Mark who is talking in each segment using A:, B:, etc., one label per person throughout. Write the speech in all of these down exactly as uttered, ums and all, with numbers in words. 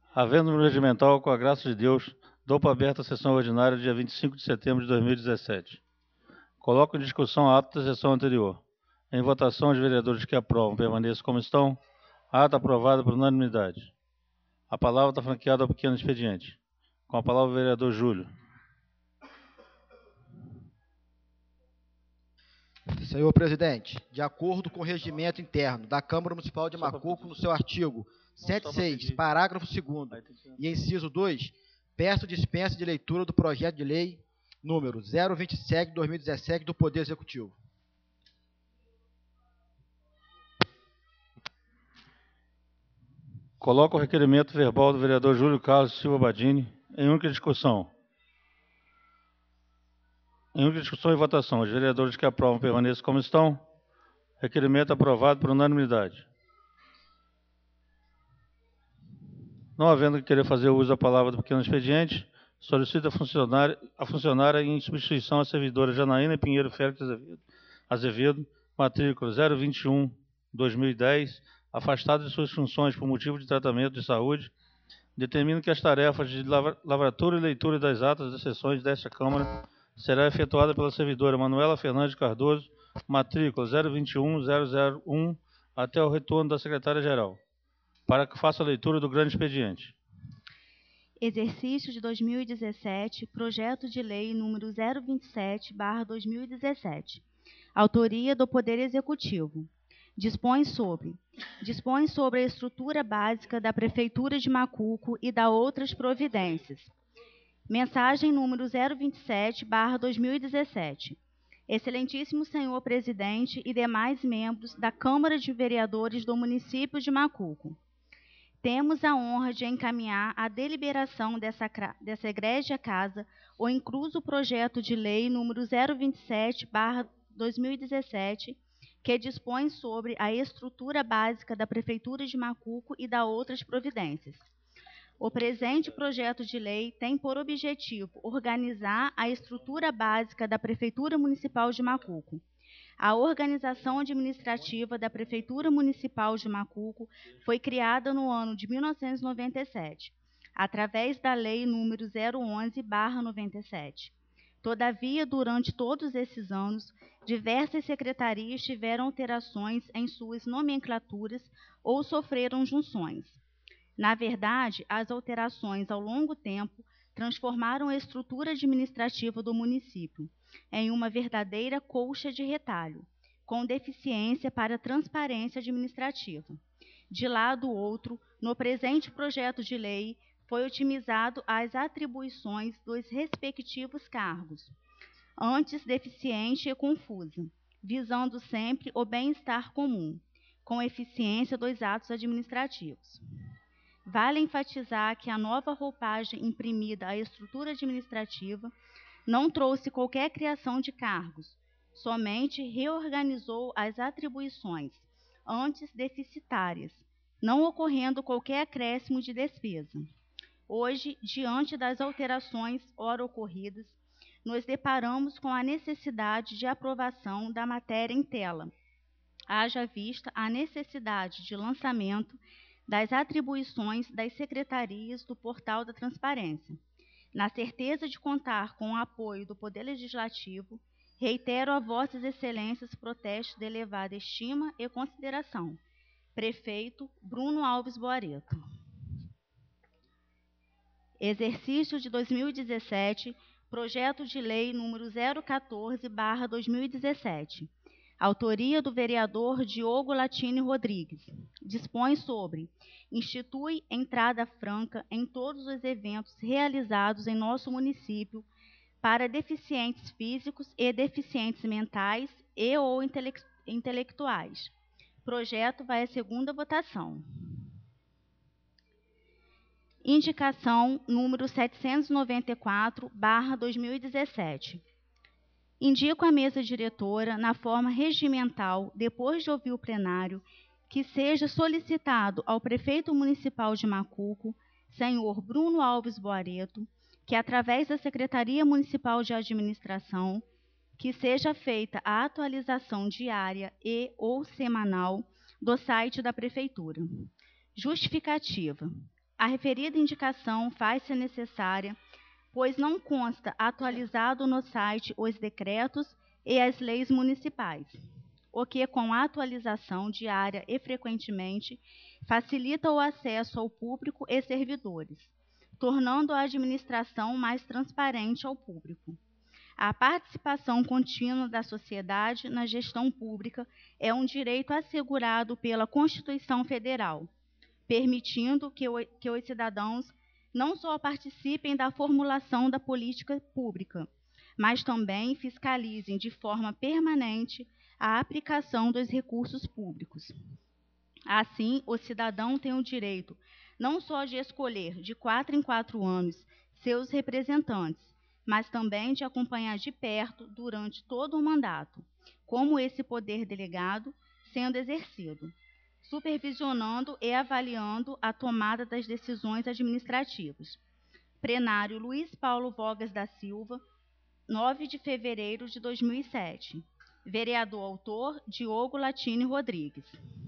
A: Havendo no regimental, com a graça de Deus, dou por aberta a sessão ordinária dia vinte e cinco de setembro de dois mil e dezessete. Coloco em discussão a ata da sessão anterior. Em votação, os vereadores que aprovam permaneçam como estão. A ata aprovada por unanimidade. A palavra está franqueada ao pequeno expediente. Com a palavra o vereador Júlio.
B: Senhor presidente, de acordo com o regimento interno da Câmara Municipal de Macuco, no seu artigo cento e seis, parágrafo segundo e inciso dois, peço dispensa de leitura do projeto de lei número zero vinte e sete, dois mil e dezessete do Poder Executivo.
A: Coloco o requerimento verbal do vereador Júlio Carlos Silva Badini em única discussão. Em única discussão e votação, os vereadores que aprovam permaneçam como estão. Requerimento aprovado por unanimidade. Não havendo que querer fazer uso da palavra do pequeno expediente, solicito a funcionária, a funcionária em substituição à servidora Janaína Pinheiro Félix Azevedo, Azevedo matrícula zero vinte e um barra dois mil e dez, afastada de suas funções por motivo de tratamento de saúde, determino que as tarefas de lavratura e leitura das atas das sessões desta Câmara será efetuada pela servidora Manuela Fernandes Cardoso, matrícula zero vinte e um barra zero zero um, até o retorno da secretária-geral, para que faça a leitura do grande expediente.
C: Exercício de dois mil e dezessete, projeto de lei número zero vinte e sete barra dois mil e dezessete. Autoria do Poder Executivo. Dispõe sobre, dispõe sobre a estrutura básica da Prefeitura de Macuco e da outras providências. Mensagem número zero vinte e sete barra dois mil e dezessete. Excelentíssimo senhor presidente e demais membros da Câmara de Vereadores do município de Macuco. Temos a honra de encaminhar a deliberação dessa, dessa egrégia casa o incluso projeto de lei número zero vinte e sete barra dois mil e dezessete, que dispõe sobre a estrutura básica da Prefeitura de Macuco e da outras providências. O presente projeto de lei tem por objetivo organizar a estrutura básica da Prefeitura Municipal de Macuco. A organização administrativa da Prefeitura Municipal de Macuco foi criada no ano de mil novecentos e noventa e sete, através da Lei número zero onze barra noventa e sete. Todavia, durante todos esses anos, diversas secretarias tiveram alterações em suas nomenclaturas ou sofreram junções. Na verdade, as alterações ao longo tempo transformaram a estrutura administrativa do município em uma verdadeira colcha de retalho, com deficiência para a transparência administrativa. De lado outro, no presente projeto de lei, foi otimizado as atribuições dos respectivos cargos, antes deficiente e confusa, visando sempre o bem-estar comum, com eficiência dos atos administrativos. Vale enfatizar que a nova roupagem imprimida à estrutura administrativa não trouxe qualquer criação de cargos, somente reorganizou as atribuições, antes deficitárias, não ocorrendo qualquer acréscimo de despesa. Hoje, diante das alterações ora ocorridas, nos deparamos com a necessidade de aprovação da matéria em tela, haja vista a necessidade de lançamento das atribuições das secretarias do Portal da Transparência. Na certeza de contar com o apoio do Poder Legislativo, reitero a vossas excelências protestos de elevada estima e consideração. Prefeito Bruno Alves Boareto. Exercício de dois mil e dezessete, projeto de lei número zero quatorze barra dois mil e dezessete. Autoria do vereador Diogo Latini Rodrigues. Dispõe sobre, institui entrada franca em todos os eventos realizados em nosso município para deficientes físicos e deficientes mentais e ou intele- intelectuais. Projeto vai à segunda votação. Indicação número setecentos e noventa e quatro barra dois mil e dezessete. Indico à mesa diretora, na forma regimental, depois de ouvir o plenário, que seja solicitado ao prefeito municipal de Macuco, senhor Bruno Alves Boareto, que através da Secretaria Municipal de Administração, que seja feita a atualização diária e ou semanal do site da prefeitura. Justificativa. A referida indicação faz-se necessária, pois não consta atualizado no site os decretos e as leis municipais, o que, com a atualização diária e frequentemente, facilita o acesso ao público e servidores, tornando a administração mais transparente ao público. A participação contínua da sociedade na gestão pública é um direito assegurado pela Constituição Federal, permitindo que, o, que os cidadãos não só participem da formulação da política pública, mas também fiscalizem de forma permanente a aplicação dos recursos públicos. Assim, o cidadão tem o direito não só de escolher de quatro em quatro anos seus representantes, mas também de acompanhar de perto durante todo o mandato, como esse poder delegado sendo exercido, supervisionando e avaliando a tomada das decisões administrativas. Plenário Luiz Paulo Vogas da Silva, nove de fevereiro de dois mil e sete. Vereador autor, Diogo Latini Rodrigues.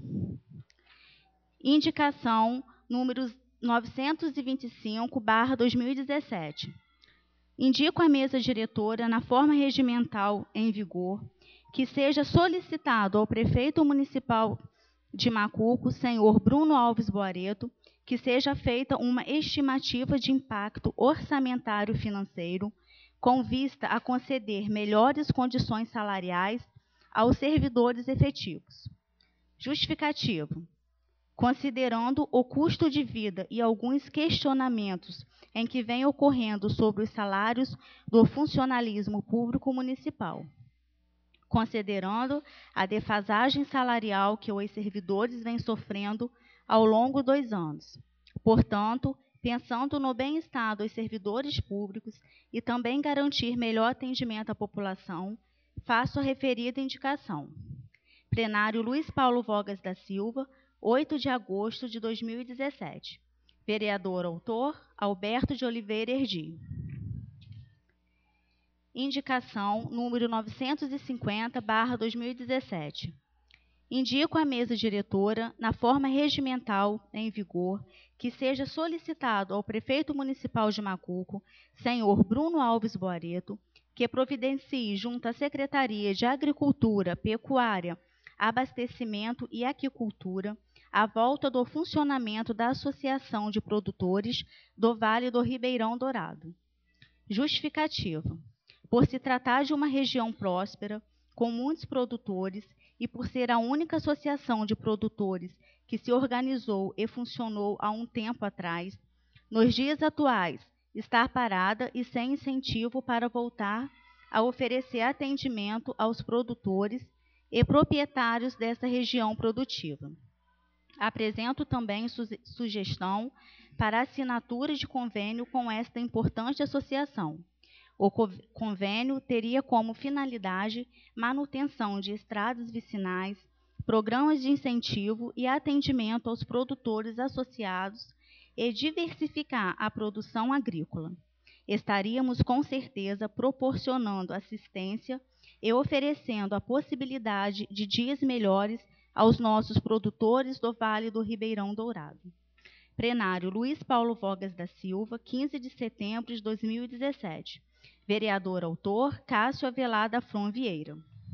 C: Indicação número novecentos e vinte e cinco barra dois mil e dezessete. Indico à mesa diretora, na forma regimental em vigor, que seja solicitado ao prefeito municipal de Macuco, senhor Bruno Alves Boareto, que seja feita uma estimativa de impacto orçamentário financeiro com vista a conceder melhores condições salariais aos servidores efetivos. Justificativo. Considerando o custo de vida e alguns questionamentos em que vem ocorrendo sobre os salários do funcionalismo público municipal. Considerando a defasagem salarial que os servidores vêm sofrendo ao longo dos anos. Portanto, pensando no bem-estar dos servidores públicos e também garantir melhor atendimento à população, faço a referida indicação. Plenário Luiz Paulo Vogas da Silva, oito de agosto de dois mil e dezessete. Vereador autor, Alberto de Oliveira Erdi. Indicação número novecentos e cinquenta barra dois mil e dezessete. Indico à mesa diretora, na forma regimental em vigor, que seja solicitado ao prefeito municipal de Macuco, senhor Bruno Alves Boareto, que providencie junto à Secretaria de Agricultura, Pecuária, Abastecimento e Aquicultura a volta do funcionamento da Associação de Produtores do Vale do Ribeirão Dourado. Justificativo. Por se tratar de uma região próspera, com muitos produtores, e por ser a única associação de produtores que se organizou e funcionou há um tempo atrás, nos dias atuais, estar parada e sem incentivo para voltar a oferecer atendimento aos produtores e proprietários dessa região produtiva. Apresento também su- sugestão para assinatura de convênio com esta importante associação. O convênio teria como finalidade manutenção de estradas vicinais, programas de incentivo e atendimento aos produtores associados e diversificar a produção agrícola. Estaríamos, com certeza, proporcionando assistência e oferecendo a possibilidade de dias melhores aos nossos produtores do Vale do Ribeirão Dourado. Plenário Luiz Paulo Vogas da Silva, quinze de setembro de dois mil e dezessete. Vereador autor, Cássio Avelar da Fron Vieira.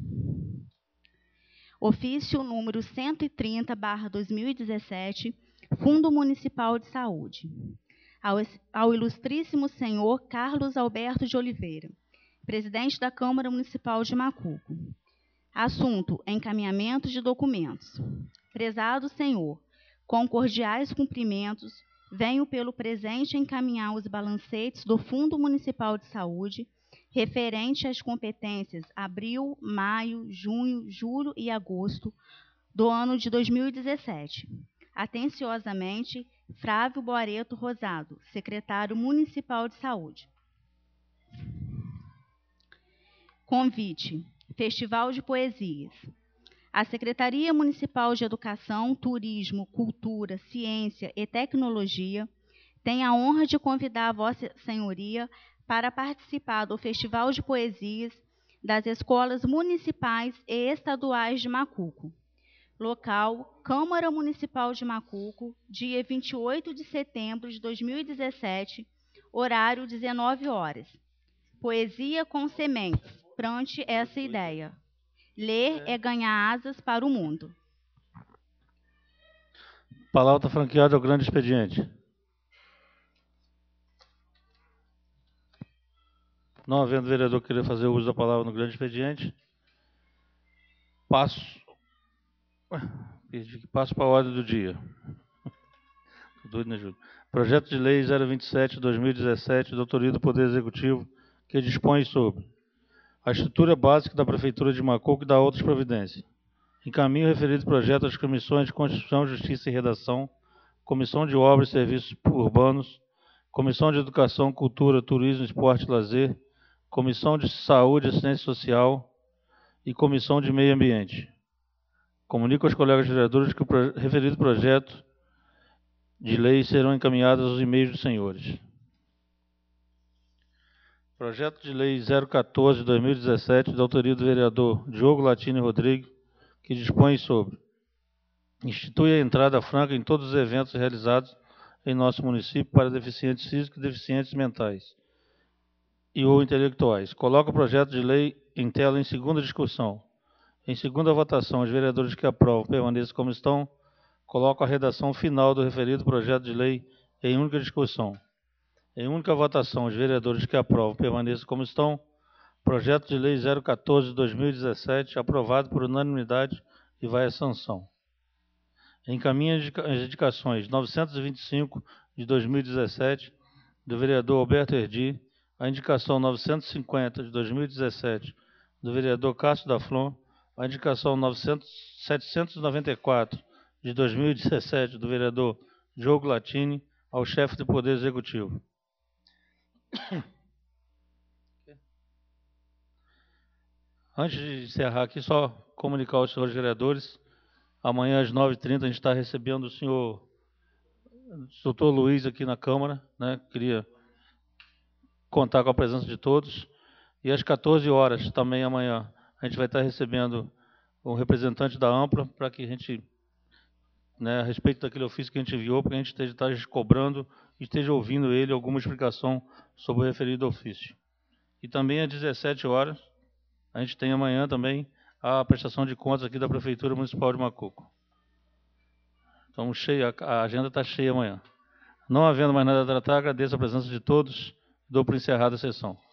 C: Ofício número cento e trinta barra dois mil e dezessete, Fundo Municipal de Saúde. Ao, ao ilustríssimo senhor Carlos Alberto de Oliveira, presidente da Câmara Municipal de Macuco. Assunto: encaminhamento de documentos. Prezado senhor, com cordiais cumprimentos, venho pelo presente encaminhar os balancetes do Fundo Municipal de Saúde, referente às competências abril, maio, junho, julho e agosto do ano de dois mil e dezessete. Atenciosamente, Flávio Boareto Rosado, secretário municipal de saúde. Convite: Festival de Poesias. A Secretaria Municipal de Educação, Turismo, Cultura, Ciência e Tecnologia tem a honra de convidar a Vossa Senhoria para participar do Festival de Poesias das Escolas Municipais e Estaduais de Macuco. Local: Câmara Municipal de Macuco, dia vinte e oito de setembro de dois mil e dezessete, horário dezenove horas. Poesia com sementes. Plante essa ideia. Ler é ganhar asas para o mundo.
A: Palavra está franqueada ao grande expediente. Não havendo vereador querer fazer uso da palavra no grande expediente, passo, passo para a ordem do dia. Doido, né, Júlio? Projeto de Lei zero vinte e sete de dois mil e dezessete, da autoria do Poder Executivo, que dispõe sobre a estrutura básica da Prefeitura de Macuco e da outras providências. Encaminho o referido projeto às comissões de Constituição, Justiça e Redação, Comissão de Obras e Serviços Urbanos, Comissão de Educação, Cultura, Turismo, Esporte e Lazer, Comissão de Saúde e Assistência Social e Comissão de Meio Ambiente. Comunico aos colegas vereadores que o pro- referido projeto de lei serão encaminhados aos e-mails dos senhores. Projeto de Lei zero quatorze de dois mil e dezessete, da autoria do vereador Diogo Latini Rodrigues, que dispõe sobre: institui a entrada franca em todos os eventos realizados em nosso município para deficientes físicos e deficientes mentais e ou intelectuais. Coloca o projeto de lei em tela em segunda discussão. Em segunda votação, os vereadores que aprovam permaneçam como estão. Coloco a redação final do referido projeto de lei em única discussão. Em única votação, os vereadores que aprovam permaneçam como estão. Projeto de Lei zero quatorze de dois mil e dezessete, aprovado por unanimidade e vai à sanção. Encaminha as indicações novecentos e vinte e cinco de dois mil e dezessete, do vereador Alberto Herdi, a indicação novecentos e cinquenta de dois mil e dezessete, do vereador Cássio da Flon, a indicação setecentos e noventa e quatro de dois mil e dezessete, do vereador Diogo Latini, ao chefe do Poder Executivo. Antes de encerrar aqui, só comunicar aos senhores vereadores, amanhã às nove e trinta a gente está recebendo o senhor doutor Luiz aqui na Câmara, né? Queria contar com a presença de todos. E às quatorze horas, também amanhã, a gente vai estar recebendo um representante da Ampla, para que a gente, né, a respeito daquele ofício que a gente enviou, para que a gente esteja, esteja cobrando e esteja ouvindo ele alguma explicação sobre o referido ofício. E também às dezessete horas, a gente tem amanhã também a prestação de contas aqui da Prefeitura Municipal de Macuco. Então, cheia, a agenda está cheia amanhã. Não havendo mais nada a tratar, agradeço a presença de todos e dou por encerrada a sessão.